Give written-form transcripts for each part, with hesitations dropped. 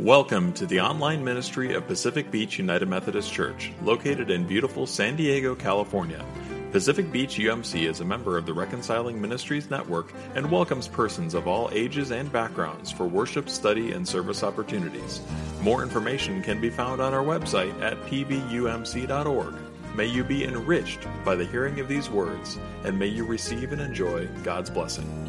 Welcome to the online ministry of Pacific Beach United Methodist Church, located in beautiful San Diego, California. Pacific Beach UMC is a member of the Reconciling Ministries Network and welcomes persons of all ages and backgrounds for worship, study, and service opportunities. More information can be found on our website at pbumc.org. May you be enriched by the hearing of these words, and may you receive and enjoy God's blessing.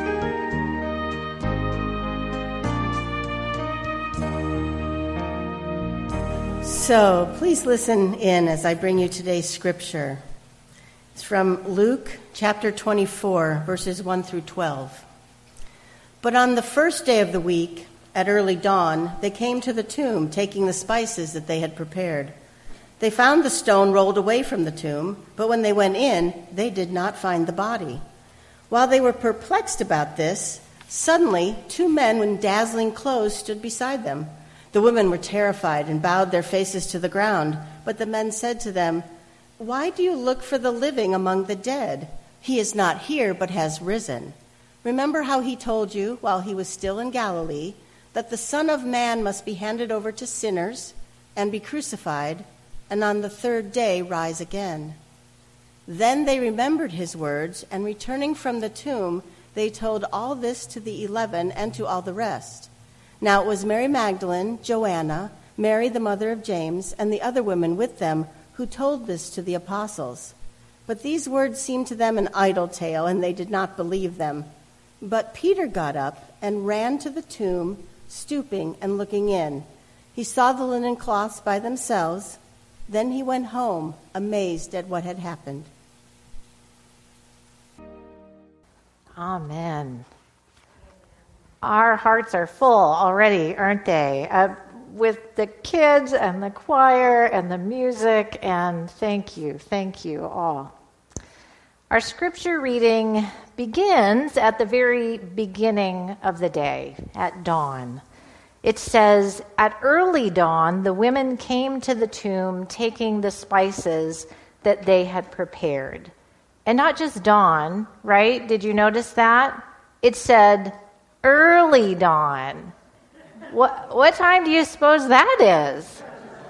So please listen in as I bring you today's scripture. It's from Luke chapter 24, verses 1 through 12. But on the first day of the week, at early dawn, they came to the tomb, taking the spices that they had prepared. They found the stone rolled away from the tomb, but when they went in, they did not find the body. While they were perplexed about this, suddenly 2 men in dazzling clothes stood beside them. The women were terrified and bowed their faces to the ground, but the men said to them, "Why do you look for the living among the dead? He is not here, but has risen. Remember how he told you, while he was still in Galilee, that the Son of Man must be handed over to sinners and be crucified, and on the third day rise again." Then they remembered his words, and returning from the tomb, they told all this to the 11 and to all the rest. Now it was Mary Magdalene, Joanna, Mary the mother of James, and the other women with them who told this to the apostles. But these words seemed to them an idle tale, and they did not believe them. But Peter got up and ran to the tomb, stooping and looking in. He saw the linen cloths by themselves. Then he went home, amazed at what had happened. Amen. Our hearts are full already, aren't they? With the kids and the choir and the music, and thank you all. Our scripture reading begins at the very beginning of the day, at dawn. It says, "At early dawn, the women came to the tomb taking the spices that they had prepared." And not just dawn, right? Did you notice that? It said early dawn. What time do you suppose that is?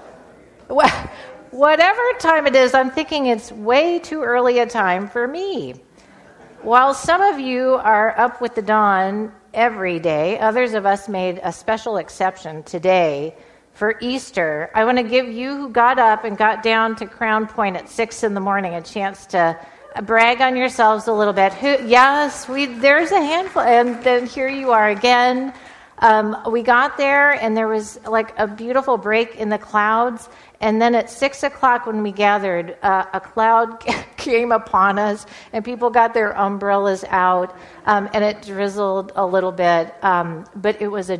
Whatever time it is, I'm thinking it's way too early a time for me. While some of you are up with the dawn every day, others of us made a special exception today for Easter. I want to give you who got up and got down to Crown Point at 6 in the morning a chance to brag on yourselves a little bit. There's a handful, and then here you are again. We got there, and there was like a beautiful break in the clouds, and then at 6 o'clock when we gathered, a cloud came upon us, and people got their umbrellas out, and it drizzled a little bit, but it was a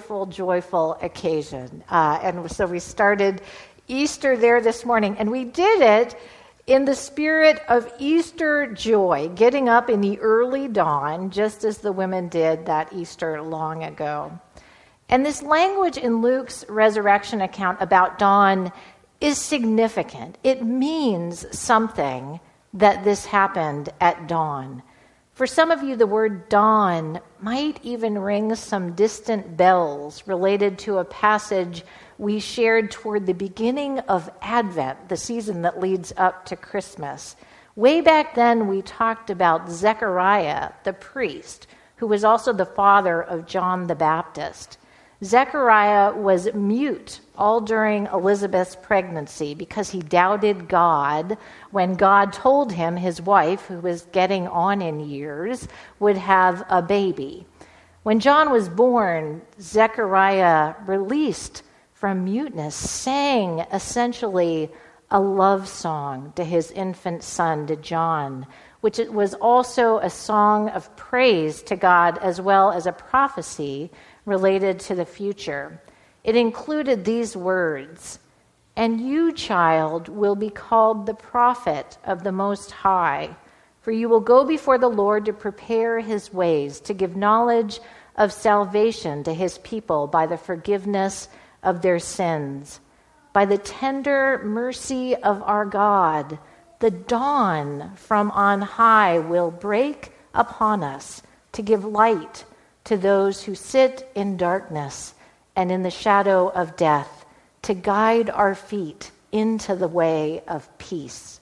joyful occasion. And so we started Easter there this morning, and we did it in the spirit of Easter joy, getting up in the early dawn, just as the women did that Easter long ago. And this language in Luke's resurrection account about dawn is significant. It means something that this happened at dawn. For some of you, the word dawn might even ring some distant bells related to a passage we shared toward the beginning of Advent, the season that leads up to Christmas. Way back then, we talked about Zechariah, the priest, who was also the father of John the Baptist. Zechariah was mute all during Elizabeth's pregnancy because he doubted God when God told him his wife, who was getting on in years, would have a baby. When John was born, Zechariah released from muteness, sang essentially a love song to his infant son, to John, which it was also a song of praise to God as well as a prophecy related to the future. It included these words, "And you, child, will be called the prophet of the Most High, for you will go before the Lord to prepare his ways, to give knowledge of salvation to his people by the forgiveness of their sins. By the tender mercy of our God, the dawn from on high will break upon us to give light to those who sit in darkness and in the shadow of death, to guide our feet into the way of peace.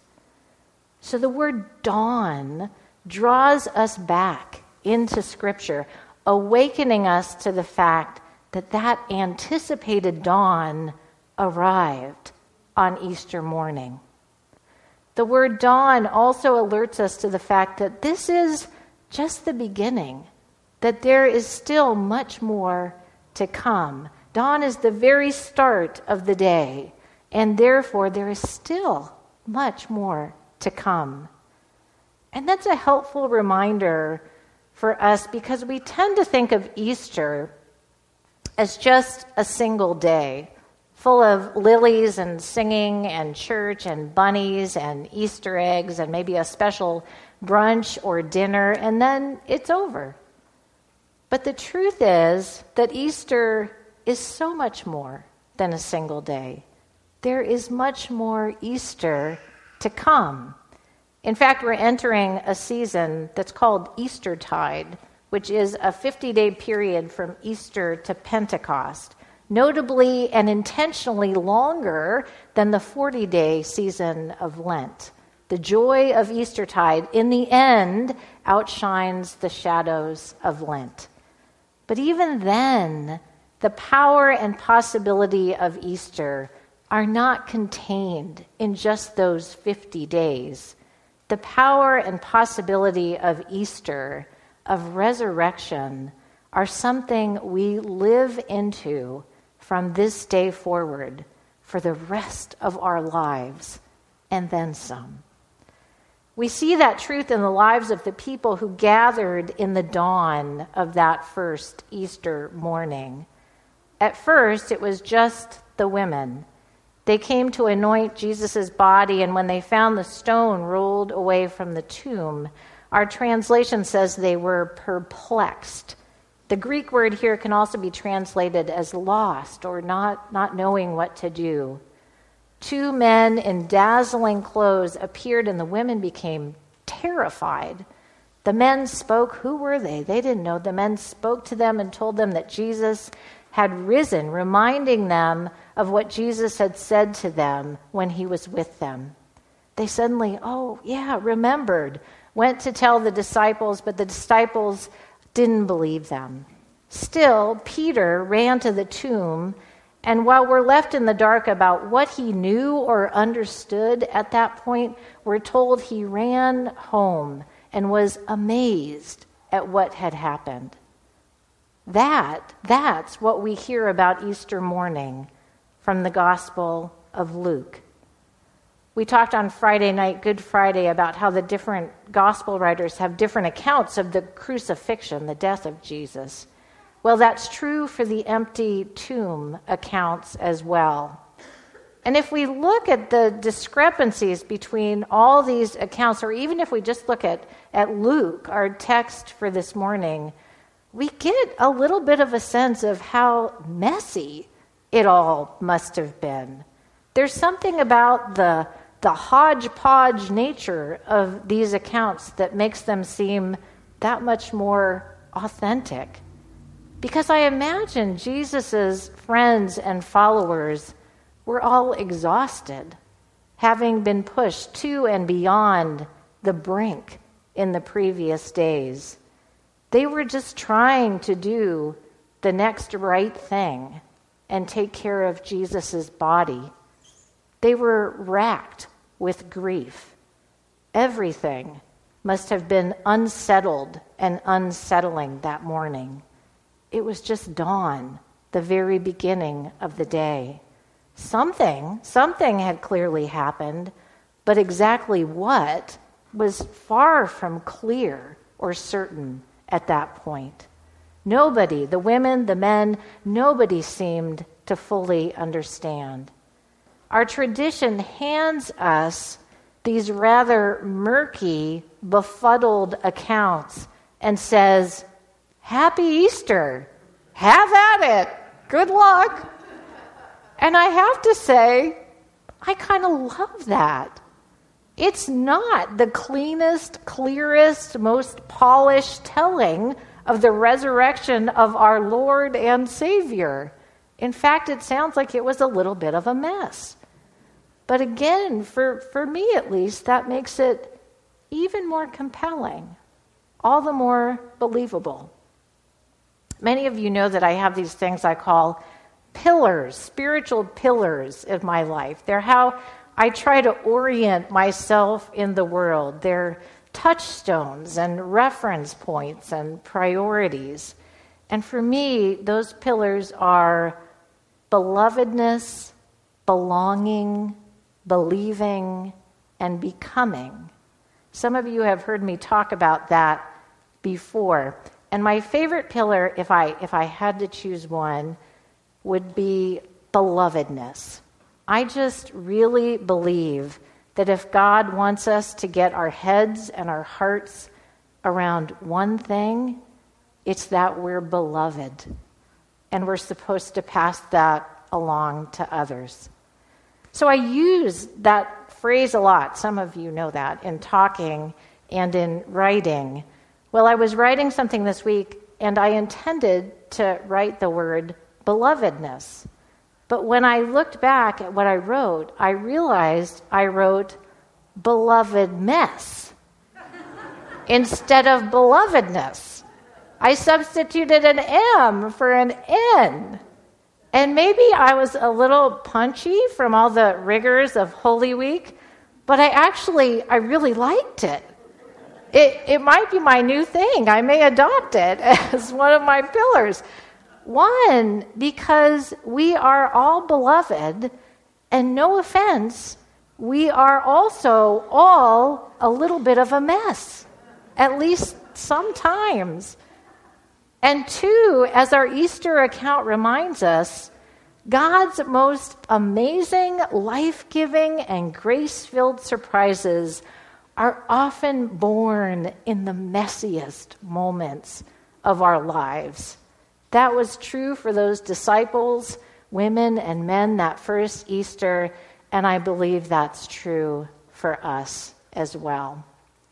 So the word dawn draws us back into Scripture, awakening us to the fact that that anticipated dawn arrived on Easter morning. The word dawn also alerts us to the fact that this is just the beginning, that there is still much more to come. Dawn is the very start of the day, and therefore there is still much more to come. And that's a helpful reminder for us because we tend to think of Easter as just a single day, full of lilies and singing and church and bunnies and Easter eggs and maybe a special brunch or dinner, and then it's over. But the truth is that Easter is so much more than a single day. There is much more Easter to come. In fact, we're entering a season that's called Eastertide, which is a 50-day period from Easter to Pentecost, notably and intentionally longer than the 40-day season of Lent. The joy of Eastertide, in the end, outshines the shadows of Lent. But even then, the power and possibility of Easter are not contained in just those 50 days. The power and possibility of Easter, of resurrection, are something we live into from this day forward for the rest of our lives, and then some. We see that truth in the lives of the people who gathered in the dawn of that first Easter morning. At first, it was just the women. They came to anoint Jesus' body, and when they found the stone rolled away from the tomb, our translation says they were perplexed. The Greek word here can also be translated as lost or not knowing what to do. Two men in dazzling clothes appeared, and the women became terrified. The men spoke. Who were they? They didn't know. The men spoke to them and told them that Jesus had risen, reminding them of what Jesus had said to them when he was with them. They suddenly, remembered, went to tell the disciples, but the disciples didn't believe them. Still, Peter ran to the tomb, and while we're left in the dark about what he knew or understood at that point, we're told he ran home and was amazed at what had happened. That's what we hear about Easter morning from the Gospel of Luke. We talked on Friday night, Good Friday, about how the different gospel writers have different accounts of the crucifixion, the death of Jesus. Well, that's true for the empty tomb accounts as well. And if we look at the discrepancies between all these accounts, or even if we just look at Luke, our text for this morning, we get a little bit of a sense of how messy it all must have been. There's something about the hodgepodge nature of these accounts that makes them seem that much more authentic. Because I imagine Jesus' friends and followers were all exhausted, having been pushed to and beyond the brink in the previous days. They were just trying to do the next right thing and take care of Jesus' body. They were racked with grief. Everything must have been unsettled and unsettling that morning. It was just dawn, the very beginning of the day. Something had clearly happened, but exactly what was far from clear or certain at that point. Nobody, the women, the men, nobody seemed to fully understand. Our tradition hands us these rather murky, befuddled accounts and says, "Happy Easter. Have at it. Good luck." And I have to say, I kind of love that. It's not the cleanest, clearest, most polished telling of the resurrection of our Lord and Savior. In fact, it sounds like it was a little bit of a mess. But again, for me at least, that makes it even more compelling, all the more believable. Many of you know that I have these things I call pillars, spiritual pillars of my life. They're how I try to orient myself in the world. They're touchstones and reference points and priorities. And for me, those pillars are belovedness, belonging, believing, and becoming. Some of you have heard me talk about that before. And my favorite pillar, if I had to choose one, would be belovedness. I just really believe that if God wants us to get our heads and our hearts around one thing, it's that we're beloved. And we're supposed to pass that along to others. So I use that phrase a lot. Some of you know that in talking and in writing. Well, I was writing something this week, and I intended to write the word belovedness. But when I looked back at what I wrote, I realized I wrote beloved mess instead of belovedness. I substituted an M for an N. And maybe I was a little punchy from all the rigors of Holy Week, but I really liked it. It might be my new thing. I may adopt it as one of my pillars. One, because we are all beloved, and no offense, we are also all a little bit of a mess, at least sometimes. And two, as our Easter account reminds us, God's most amazing, life-giving, and grace-filled surprises are often born in the messiest moments of our lives. That was true for those disciples, women and men, that first Easter, and I believe that's true for us as well.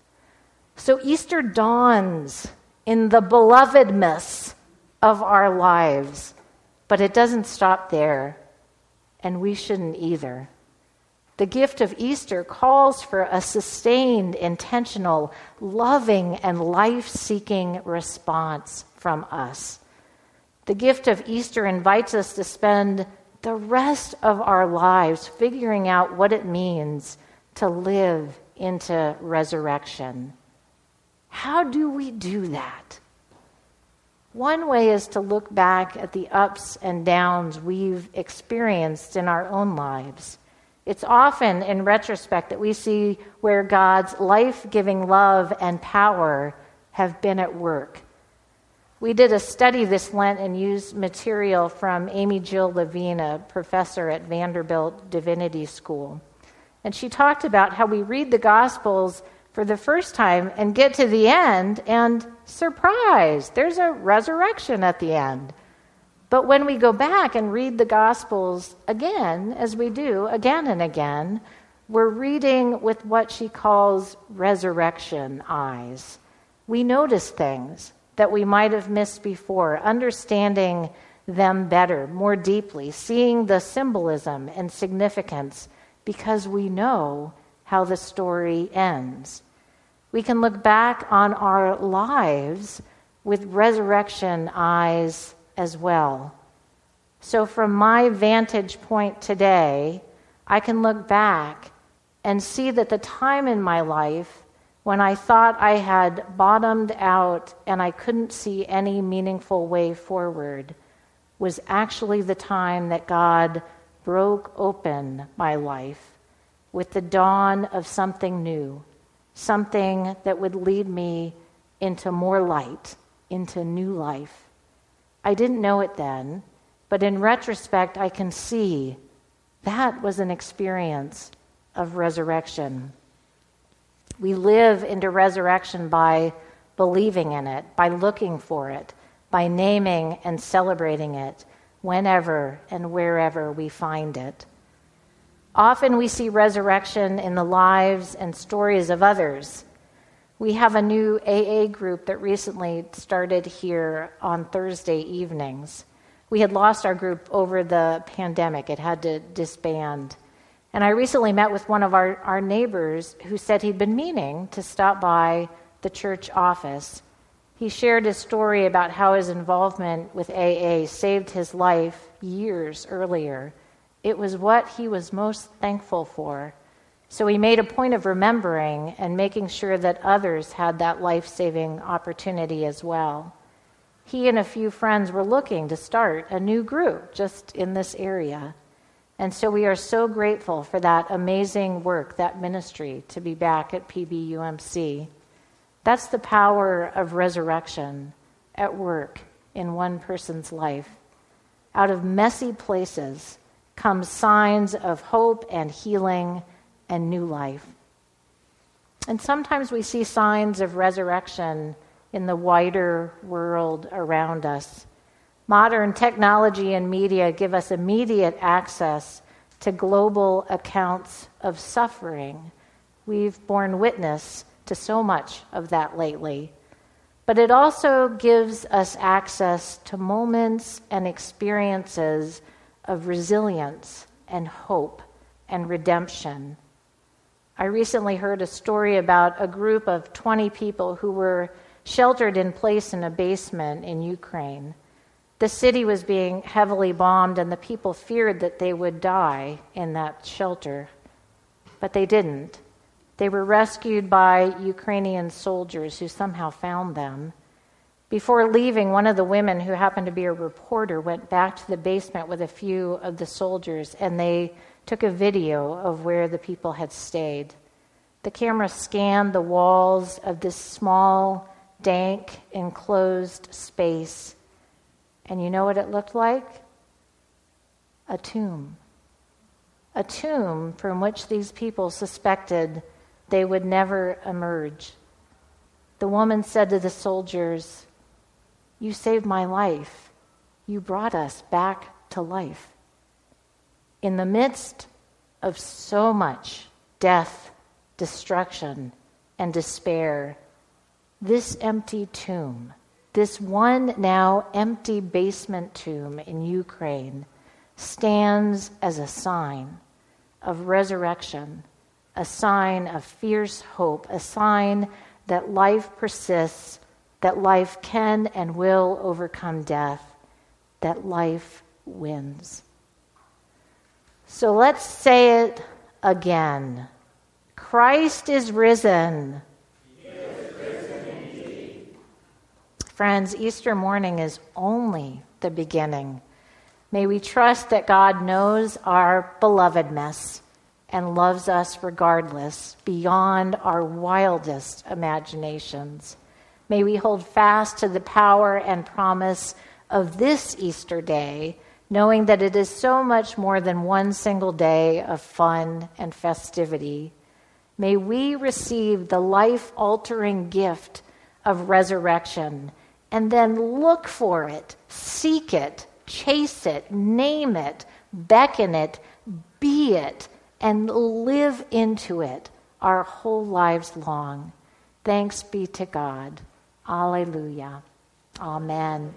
So Easter dawns in the belovedness of our lives, but it doesn't stop there, and we shouldn't either. The gift of Easter calls for a sustained, intentional, loving, and life-seeking response from us. The gift of Easter invites us to spend the rest of our lives figuring out what it means to live into resurrection. How do we do that? One way is to look back at the ups and downs we've experienced in our own lives. It's often in retrospect that we see where God's life-giving love and power have been at work. We did a study this Lent and used material from Amy Jill Levine, a professor at Vanderbilt Divinity School. And she talked about how we read the Gospels for the first time and get to the end and, surprise, there's a resurrection at the end. But when we go back and read the Gospels again, as we do again and again, we're reading with what she calls resurrection eyes. We notice things that we might have missed before, understanding them better, more deeply, seeing the symbolism and significance because we know how the story ends. We can look back on our lives with resurrection eyes as well. So from my vantage point today, I can look back and see that the time in my life when I thought I had bottomed out and I couldn't see any meaningful way forward was actually the time that God broke open my life with the dawn of something new, something that would lead me into more light, into new life. I didn't know it then, but in retrospect, I can see that was an experience of resurrection. We live into resurrection by believing in it, by looking for it, by naming and celebrating it whenever and wherever we find it. Often we see resurrection in the lives and stories of others. We have a new AA group that recently started here on Thursday evenings. We had lost our group over the pandemic. It had to disband. And I recently met with one of our neighbors who said he'd been meaning to stop by the church office. He shared his story about how his involvement with AA saved his life years earlier. It was what he was most thankful for. So he made a point of remembering and making sure that others had that life-saving opportunity as well. He and a few friends were looking to start a new group just in this area. And so we are so grateful for that amazing work, that ministry, to be back at PBUMC. That's the power of resurrection at work in one person's life. Out of messy places come signs of hope and healing and new life. And sometimes we see signs of resurrection in the wider world around us. Modern technology and media give us immediate access to global accounts of suffering. We've borne witness to so much of that lately. But it also gives us access to moments and experiences of resilience and hope and redemption. I recently heard a story about a group of 20 people who were sheltered in place in a basement in Ukraine. The city was being heavily bombed, and the people feared that they would die in that shelter. But they didn't. They were rescued by Ukrainian soldiers who somehow found them. Before leaving, one of the women, who happened to be a reporter, went back to the basement with a few of the soldiers, and they took a video of where the people had stayed. The camera scanned the walls of this small, dank, enclosed space. And you know what it looked like? A tomb. A tomb from which these people suspected they would never emerge. The woman said to the soldiers, "You saved my life. You brought us back to life." In the midst of so much death, destruction, and despair, this empty tomb, this one now empty basement tomb in Ukraine, stands as a sign of resurrection, a sign of fierce hope, a sign that life persists, that life can and will overcome death, that life wins. So let's say it again. Christ is risen. He is risen indeed. Friends, Easter morning is only the beginning. May we trust that God knows our belovedness and loves us regardless, beyond our wildest imaginations. May we hold fast to the power and promise of this Easter day, knowing that it is so much more than one single day of fun and festivity. May we receive the life-altering gift of resurrection and then look for it, seek it, chase it, name it, beckon it, be it, and live into it our whole lives long. Thanks be to God. Alleluia. Amen.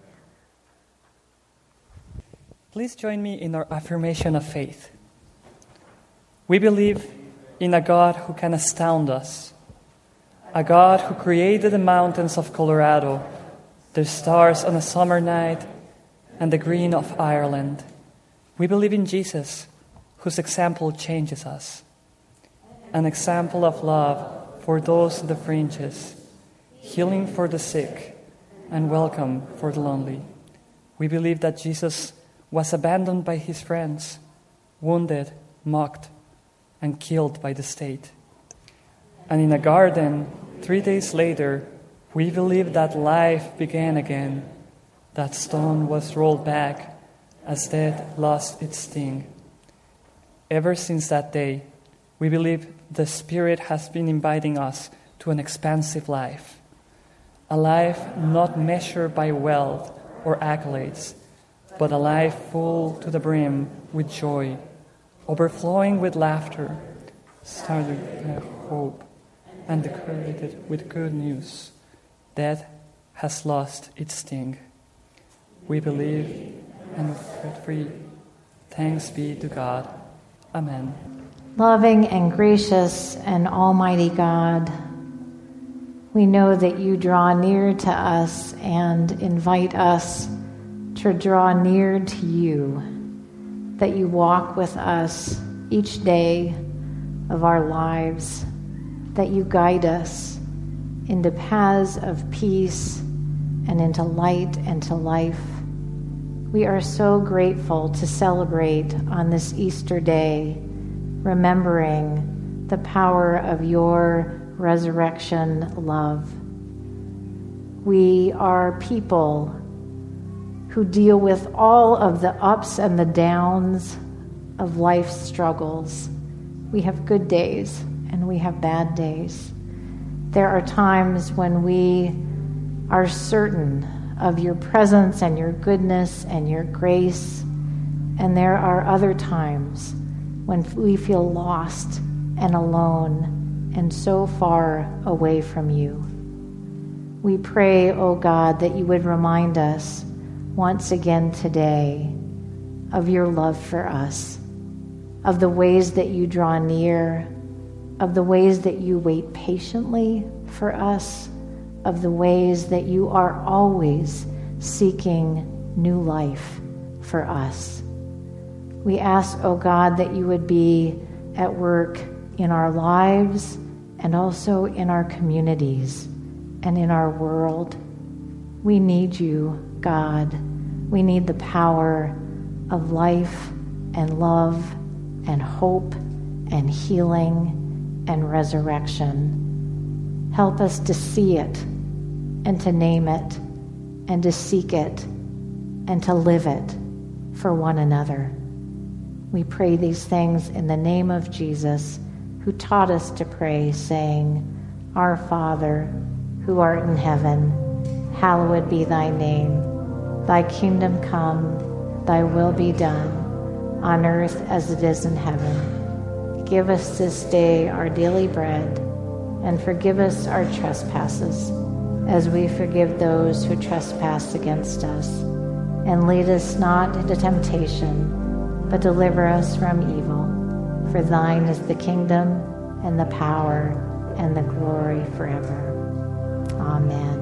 Please join me in our affirmation of faith. We believe in a God who can astound us, a God who created the mountains of Colorado, the stars on a summer night, and the green of Ireland. We believe in Jesus, whose example changes us, an example of love for those in the fringes, healing for the sick, and welcome for the lonely. We believe that Jesus was abandoned by his friends, wounded, mocked, and killed by the state. And in a garden, 3 days later, we believe that life began again, that stone was rolled back as death lost its sting. Ever since that day, we believe the Spirit has been inviting us to an expansive life, a life not measured by wealth or accolades, but a life full to the brim with joy, overflowing with laughter, started with hope, and decorated with good news. Death has lost its sting. We believe and with free thanks be to God. Amen. Loving and gracious and almighty God, we know that you draw near to us and invite us to draw near to you, that you walk with us each day of our lives, that you guide us into paths of peace and into light and to life. We are so grateful to celebrate on this Easter day, remembering the power of your resurrection love. We are people who deal with all of the ups and the downs of life's struggles. We have good days and we have bad days. There are times when we are certain of your presence and your goodness and your grace, and there are other times when we feel lost and alone and so far away from you. We pray, O God, that you would remind us once again today of your love for us, of the ways that you draw near, of the ways that you wait patiently for us, of the ways that you are always seeking new life for us. We ask, O God, that you would be at work in our lives and also in our communities and in our world. We need you, God. We need the power of life and love and hope and healing and resurrection. Help us to see it and to name it and to seek it and to live it for one another. We pray these things in the name of Jesus, who taught us to pray, saying, Our Father, who art in heaven, hallowed be thy name. Thy kingdom come, thy will be done, on earth as it is in heaven. Give us this day our daily bread, and forgive us our trespasses, as we forgive those who trespass against us. And lead us not into temptation, but deliver us from evil. For thine is the kingdom, and the power, and the glory forever. Amen.